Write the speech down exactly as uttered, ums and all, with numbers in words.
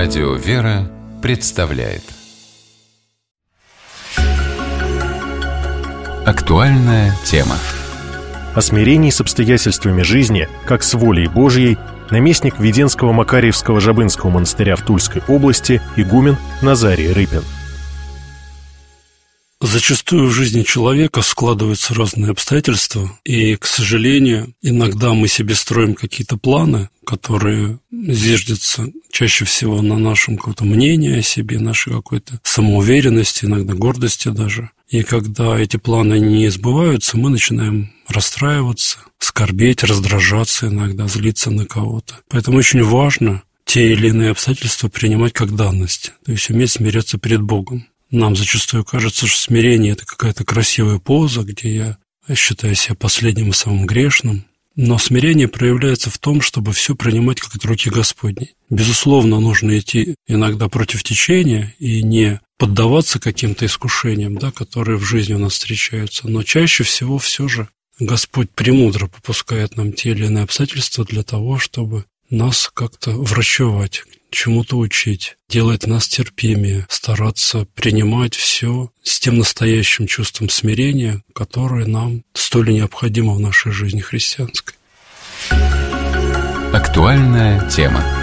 Радио «Вера» представляет актуальная тема. О смирении с обстоятельствами жизни, как с волей Божьей, наместник Введенского Макарьевского Жабынского монастыря в Тульской области игумен Назарий Рыпин. Зачастую в жизни человека складываются разные обстоятельства, и, к сожалению, иногда мы себе строим какие-то планы, которые зиждятся чаще всего на нашем каком-то мнении о себе, нашей какой-то самоуверенности, иногда гордости даже. И когда эти планы не сбываются, мы начинаем расстраиваться, скорбеть, раздражаться иногда, злиться на кого-то. Поэтому очень важно те или иные обстоятельства принимать как данность, то есть уметь смиряться перед Богом. Нам зачастую кажется, что смирение – это какая-то красивая поза, где я считаю себя последним и самым грешным. Но смирение проявляется в том, чтобы все принимать как от руки Господней. Безусловно, нужно идти иногда против течения и не поддаваться каким-то искушениям, да, которые в жизни у нас встречаются. Но чаще всего все же Господь премудро попускает нам те или иные обстоятельства для того, чтобы нас как-то врачевать, чему-то учить, делать нас терпимее, стараться принимать все с тем настоящим чувством смирения, которое нам столь необходимо в нашей жизни христианской. Актуальная тема.